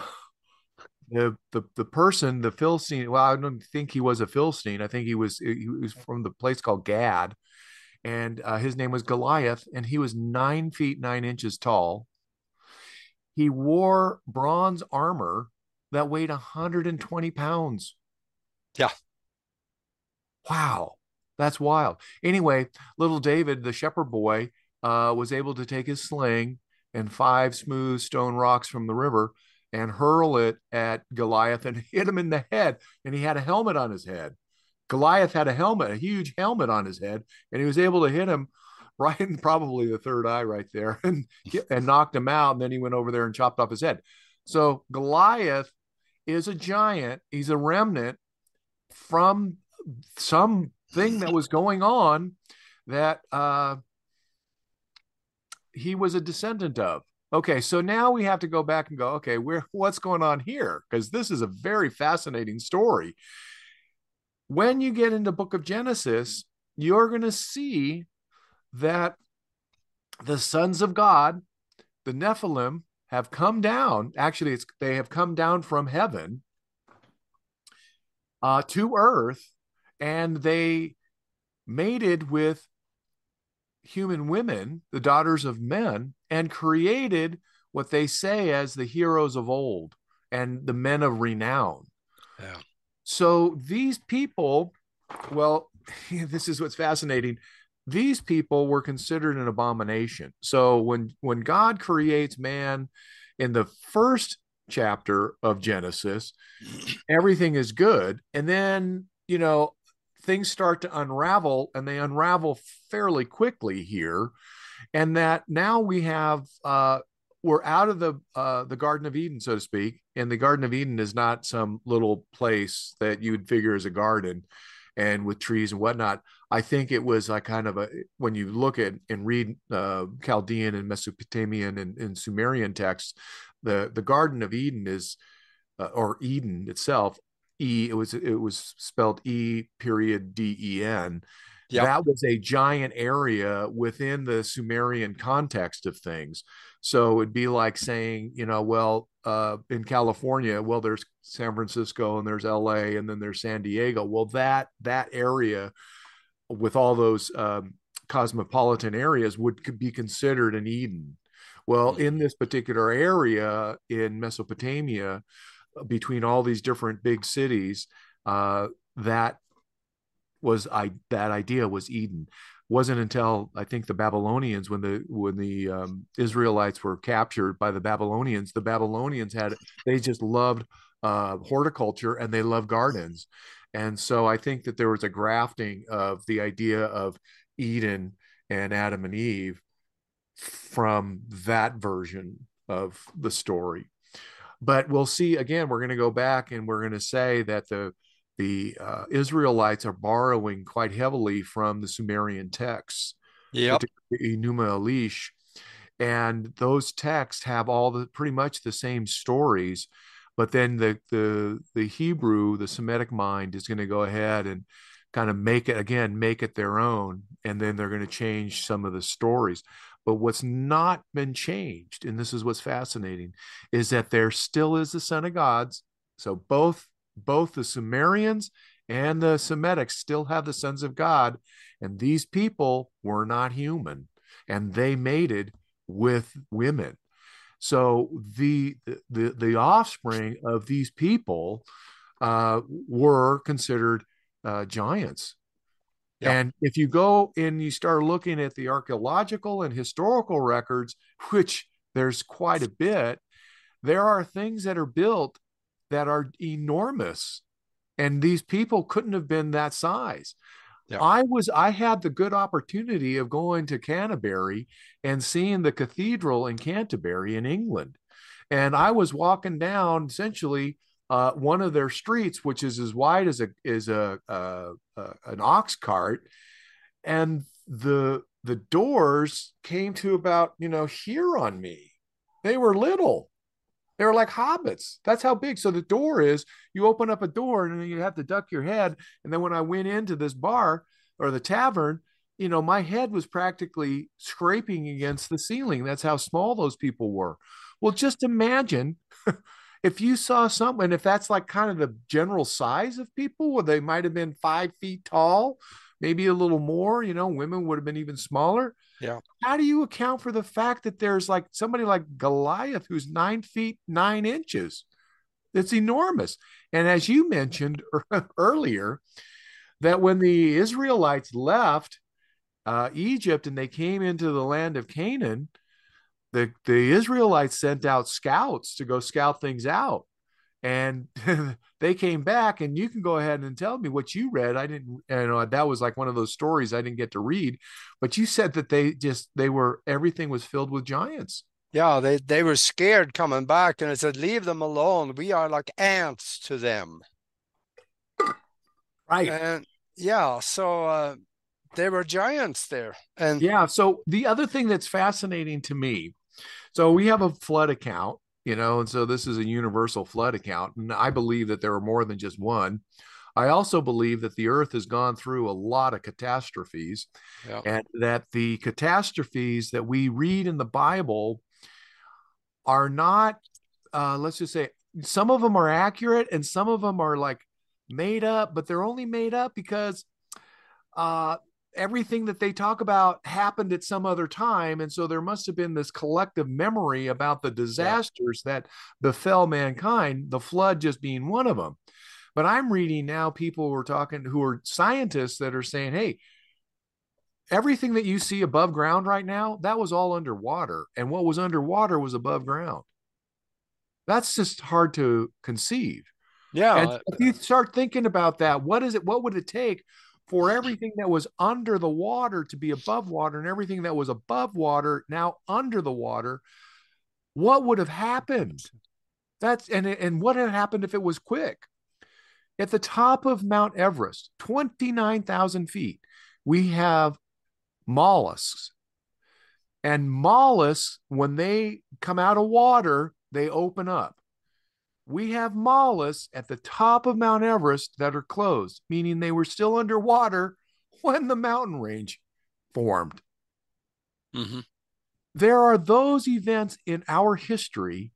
the person, the Philistine. Well, I don't think he was a Philistine. I think he was from the place called Gad, and his name was Goliath, and he was 9 feet 9 inches tall. He wore bronze armor that weighed 120 pounds. Yeah. Wow, that's wild. Anyway, little David, the shepherd boy, was able to take his sling and 5 smooth stone rocks from the river and hurl it at Goliath and hit him in the head. And he had a helmet on his head. Goliath had a helmet, a huge helmet on his head, and he was able to hit him right in probably the third eye right there and knocked him out. And then he went over there and chopped off his head. So Goliath is a giant. He's a remnant from something that was going on that he was a descendant of. Okay, so now we have to go back and go, okay, what's going on here? Because this is a very fascinating story. When you get into Book of Genesis, you're going to see that the sons of God, the Nephilim, have come down. Actually, they have come down from heaven to earth, and they mated with human women, the daughters of men, and created what they say as the heroes of old and the men of renown. Yeah. So these people, well, this is what's fascinating. These people were considered an abomination. So when God creates man in the first chapter of Genesis, everything is good. And then, things start to unravel, and they unravel fairly quickly here. And that now we're out of the Garden of Eden, so to speak. And the Garden of Eden is not some little place that you would figure is a garden and with trees and whatnot. I think it was like kind of when you look at and read Chaldean and Mesopotamian and Sumerian texts, the Garden of Eden is, or Eden itself, it was spelled E.DEN. Yep. That was a giant area within the Sumerian context of things. So it'd be like saying, well, in California, well, there's San Francisco and there's LA and then there's San Diego. Well, that area with all those cosmopolitan areas would be considered an Eden. Well, in this particular area in Mesopotamia, between all these different big cities, that that idea was Eden. Wasn't until I think the Babylonians, when the Israelites were captured by the Babylonians they just loved horticulture and they loved gardens, and so I think that there was a grafting of the idea of Eden and Adam and Eve from that version of the story. But we'll see again. We're going to go back and we're going to say that the Israelites are borrowing quite heavily from the Sumerian texts, Yep. particularly Enuma Elish, and those texts have pretty much the same stories. But then the Hebrew, the Semitic mind, is going to go ahead and kind of make it their own, and then they're going to change some of the stories. But what's not been changed, and this is what's fascinating, is that there still is the Son of Gods. So both the Sumerians and the Semitics still have the sons of God, and these people were not human, and they mated with women. So the offspring of these people were considered giants. Yep. And if you go and you start looking at the archaeological and historical records, which there's quite a bit, there are things that are built that are enormous. And these people couldn't have been that size. Yeah. I had the good opportunity of going to Canterbury and seeing the cathedral in Canterbury in England. And I was walking down essentially one of their streets, which is as wide as an ox cart, and the doors came to about here on me. They were little. They were like hobbits. That's how big. So the door is, you open up a door and then you have to duck your head. And then when I went into this bar or the tavern, my head was practically scraping against the ceiling. That's how small those people were. Well, just imagine if you saw someone, if that's like kind of the general size of people, where they might have been 5 feet tall, maybe a little more, women would have been even smaller. Yeah. How do you account for the fact that there's like somebody like Goliath who's 9 feet 9 inches? It's enormous. And as you mentioned earlier, that when the Israelites left Egypt and they came into the land of Canaan, the Israelites sent out scouts to go scout things out. And they came back, and you can go ahead and tell me what you read. I didn't, that was like one of those stories I didn't get to read, but you said that everything was filled with giants. Yeah, they were scared coming back, and I said, leave them alone. We are like ants to them. Right. And yeah, so they were giants there. And Yeah. So the other thing that's fascinating to me, so we have a flood account, and so this is a universal flood account. And I believe that there are more than just one. I also believe that the earth has gone through a lot of catastrophes, yeah, and that the catastrophes that we read in the Bible are not, let's just say, some of them are accurate and some of them are like made up, but they're only made up because uh, everything that they talk about happened at some other time. And so there must have been this collective memory about the yeah, disasters that befell mankind, the flood just being one of them. But I'm reading now people who are scientists that are saying, hey, everything that you see above ground right now, that was all underwater. And what was underwater was above ground. That's just hard to conceive. And yeah, if you start thinking about that, what would it take for everything that was under the water to be above water and everything that was above water now under the water? What would have happened? And what had happened if it was quick? At the top of Mount Everest, 29,000 feet, we have mollusks. And mollusks, when they come out of water, they open up. We have mollusks at the top of Mount Everest that are closed, meaning they were still underwater when the mountain range formed. hmm There are those events in our history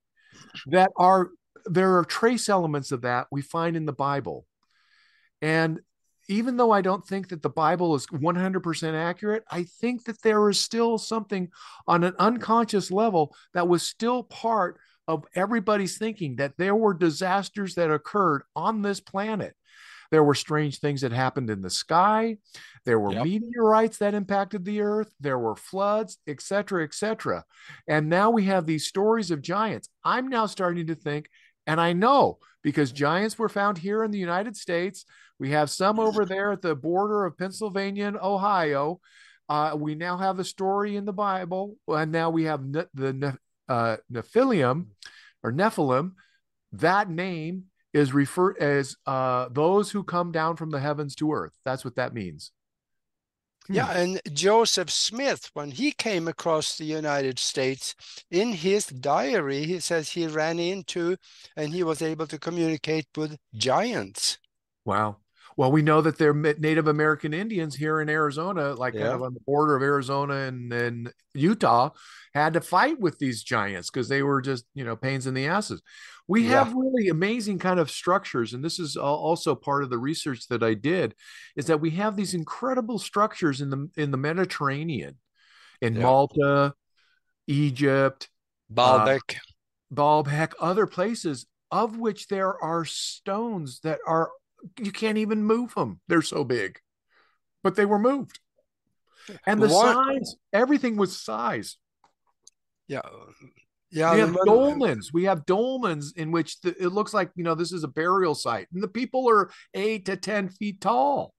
there are trace elements of that we find in the Bible. And even though I don't think that the Bible is 100% accurate, I think that there is still something on an unconscious level that was still part of everybody's thinking, that there were disasters that occurred on this planet. There were strange things that happened in the sky. There were yep, meteorites that impacted the earth. There were floods, et cetera, et cetera. And now we have these stories of giants. I'm now starting to think, and I know because giants were found here in the United States. We have some over there at the border of Pennsylvania and Ohio. We now have a story in the Bible, and now we have the Nephilim or Nephilim. That name is referred as those who come down from the heavens to earth. That's what that means. yeah. And Joseph Smith, when he came across the United States, in his diary, he says he ran into and he was able to communicate with giants. Wow. Well, we know that they're Native American Indians here in Arizona, like kind Yeah, of on the border of Arizona and Utah, had to fight with these giants because they were just, pains in the asses. We yeah, have really amazing kind of structures, and this is also part of the research that I did, is that we have these incredible structures in the Mediterranean, in yeah. Malta, Egypt, uh, Baalbek. Baalbek, other places, of which there are stones that are you can't even move them. They're so big, but they were moved. And the One, size, everything was size. yeah, yeah. We The have one, dolmens. We have dolmens in which it looks like, this is a burial site. And the people are 8 to 10 feet tall.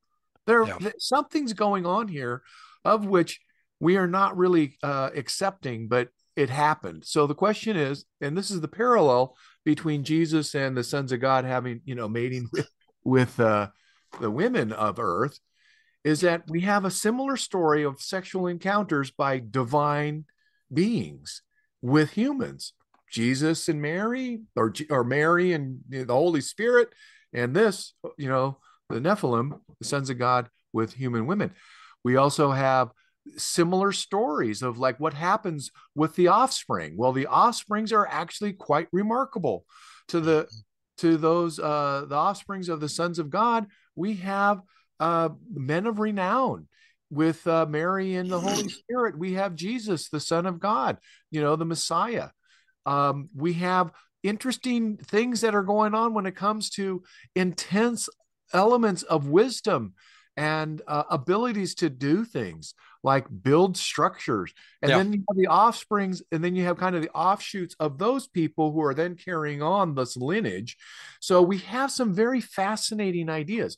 There, Yeah. something's going on here, of which we are not really accepting, but it happened. So the question is, and this is the parallel between Jesus and the sons of God having, mating with the women of Earth, is that we have a similar story of sexual encounters by divine beings with humans. Jesus and Mary, or Mary and the Holy Spirit, and this, the Nephilim, the sons of God with human women. We also have similar stories of like what happens with the offspring. Well, the offsprings are actually quite remarkable. To the to those the offsprings of the sons of God, we have men of renown. With Mary and the Holy Spirit, we have Jesus, the Son of God, the Messiah. We have interesting things that are going on when it comes to intense elements of wisdom and abilities to do things like build structures. And Yeah. then you have the offsprings, and then you have kind of the offshoots of those people who are then carrying on this lineage. So we have some very fascinating ideas.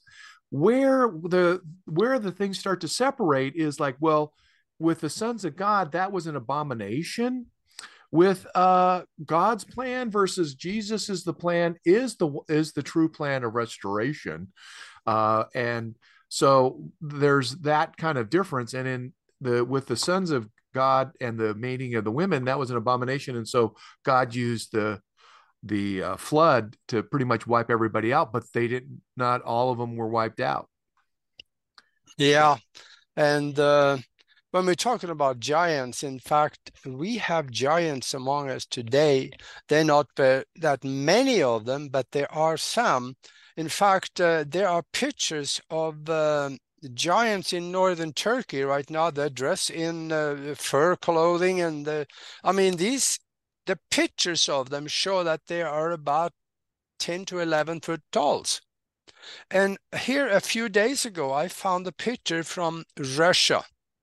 Where the things start to separate is like, well, with the sons of God, that was an abomination. With God's plan versus Jesus is the plan, is the true plan of restoration. And so there's that kind of difference. And in the with the sons of God and the mating of the women, that was an abomination. And so God used the flood to pretty much wipe everybody out, but they didn't. Not all of them were wiped out. Yeah. And when we're talking about giants, in fact, we have giants among us today. They're not that many of them, but there are some. In fact, there are pictures of giants in northern Turkey right now. They're dressed in fur clothing, and I mean, the pictures of them show that they are about 10 to 11 foot tall. And here a few days ago, I found a picture from Russia,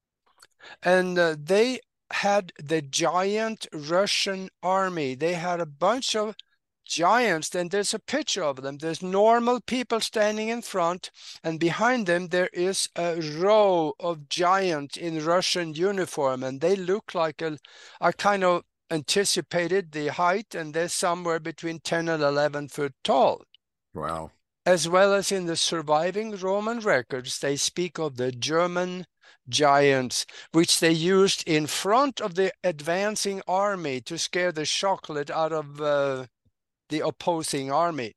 and they had the giant Russian army. They had a bunch of giants, and there's a picture of them. There's normal people standing in front, and behind them there is a row of giants in Russian uniform, and they look like I kind of anticipated the height, and they're somewhere between 10 and 11 foot tall. Wow. As well as in the surviving Roman records, they speak of the German giants, which they used in front of the advancing army to scare the chocolate out of the opposing army.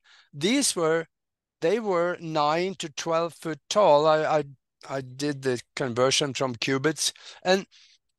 They were 9 to 12 foot tall. I did the conversion from cubits, and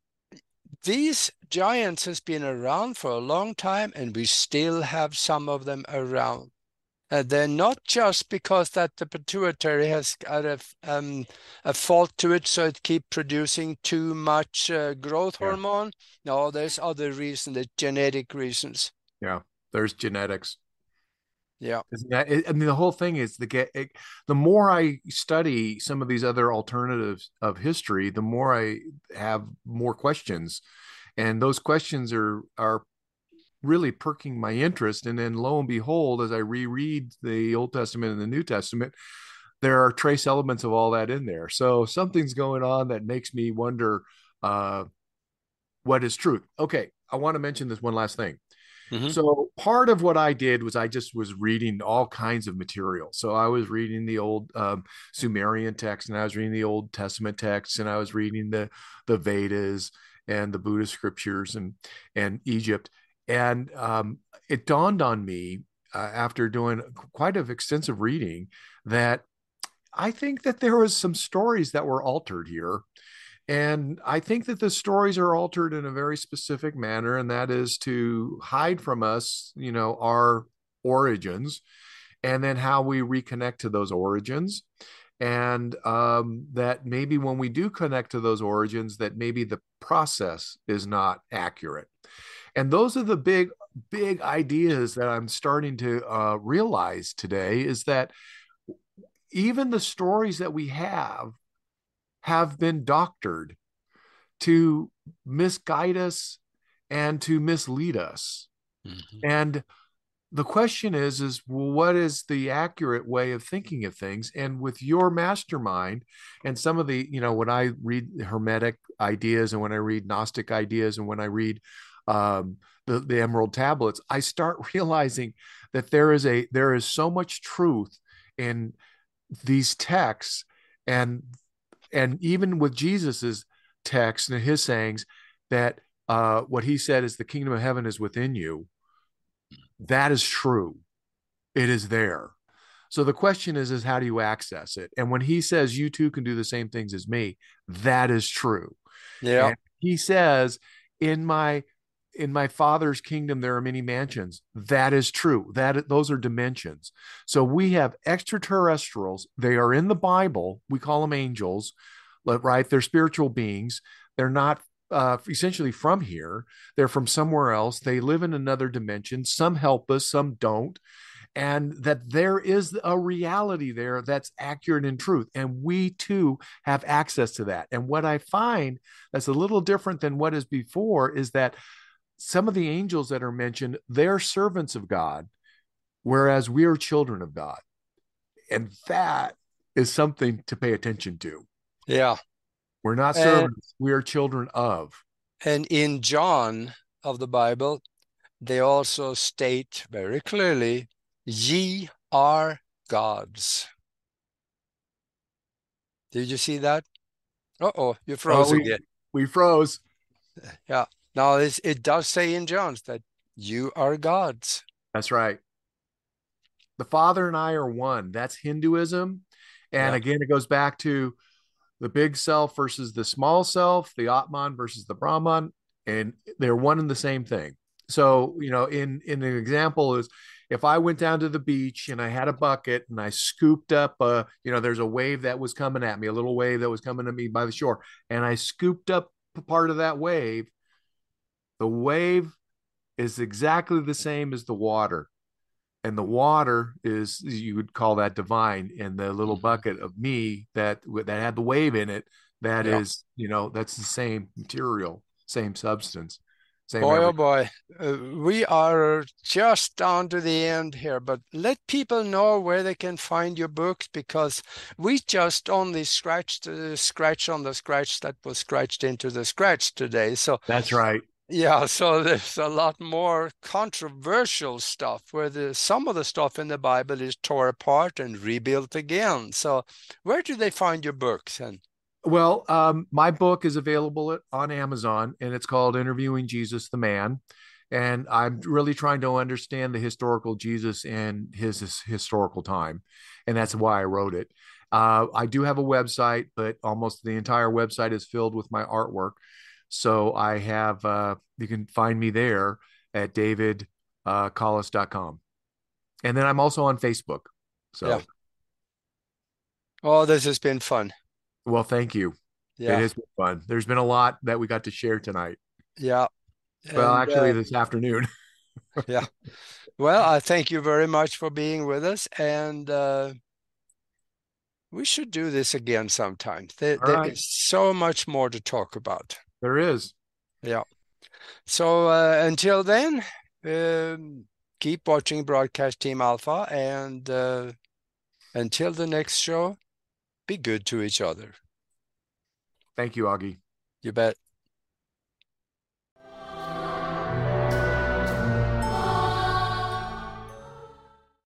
these giants has been around for a long time, and we still have some of them around. They're not just because that the pituitary has got a fault to it, so it keep producing too much growth Yeah. hormone. No, there's other reasons, the genetic reasons. Yeah. There's genetics. Yeah. Isn't that? I mean, the whole thing is the more I study some of these other alternatives of history, the more I have more questions, and those questions are really perking my interest. And then lo and behold, as I reread the Old Testament and the New Testament, there are trace elements of all that in there. So something's going on that makes me wonder uh, what is truth. Okay, I want to mention this one last thing. Hmm. So part of what I did was I just was reading all kinds of material. So I was reading the old Sumerian text, and I was reading the Old Testament texts, and I was reading the Vedas and the Buddhist scriptures and Egypt. And it dawned on me after doing quite an extensive reading that I think that there was some stories that were altered here, and I think that the stories are altered in a very specific manner, and that is to hide from us, our origins, and then how we reconnect to those origins. And that maybe when we do connect to those origins, that maybe the process is not accurate. And those are the big, big ideas that I'm starting to realize today, is that even the stories that we have been doctored to misguide us and to mislead us. Hmm. And the question is well, what is the accurate way of thinking of things? And with your mastermind and some of the, when I read Hermetic ideas and when I read Gnostic ideas and when I read um, the Emerald Tablets, I start realizing that there is so much truth in these texts, and even with Jesus's text and his sayings, that what he said is the kingdom of heaven is within you. That is true. It is there. So the question is how do you access it? And when he says you too can do the same things as me, that is true. Yeah. And he says, in my father's kingdom there are many mansions. That is true. That those are dimensions. So we have extraterrestrials. They are in the Bible. We call them angels, right? They're spiritual beings. They're not essentially from here. They're from somewhere else. They live in another dimension. Some help us, some don't, and that there is a reality there that's accurate in truth. And we too have access to that. And what I find that's a little different than what is before is that some of the angels that are mentioned, they're servants of God, whereas we are children of God. And that is something to pay attention to. Yeah. We're not And servants, we are children of. in John of the Bible, they also state very clearly, ye are gods. Did you see that? Uh-oh, you Oh, froze again. we froze. Yeah. Now it does say in John's that you are gods. That's right. The Father and I are one. That's Hinduism. And Yeah. again, it goes back to the big self versus the small self, the Atman versus the Brahman, and they're one and the same thing. So, in an example is if I went down to the beach and I had a bucket and I scooped up there's a wave that was coming at me, a little wave that was coming at me by the shore, and I scooped up part of that wave, the wave is exactly the same as the water. And the water is, you would call that divine, and the little Mhm. bucket of me that had the wave in it, that Yeah. is, that's the same material, same substance, same Boy, oh everything. boy, we are just down to the end here, but let people know where they can find your books because we just only scratched the scratch on the scratch that was scratched into the scratch today. So, That's right. yeah, so there's a lot more controversial stuff where some of the stuff in the Bible is tore apart and rebuilt again. So, where do they find your books? And Well, my book is available on Amazon, and it's called Interviewing Jesus the Man. And I'm really trying to understand the historical Jesus and his historical time. And that's why I wrote it. I do have a website, but almost the entire website is filled with my artwork. So I have, you can find me there at davidcollis.com. And then I'm also on Facebook. yeah, So, oh, this has been fun. well, thank you. It Yeah, has been fun. There's been a lot that we got to share tonight. yeah. Well, And actually, this afternoon. yeah. Well, I thank you very much for being with us, and we should do this again sometime. All There right. is so much more to talk about. There is. Yeah. So until then, keep watching Broadcast Team Alpha, and until the next show, be good to each other. Thank you, Augie. You bet.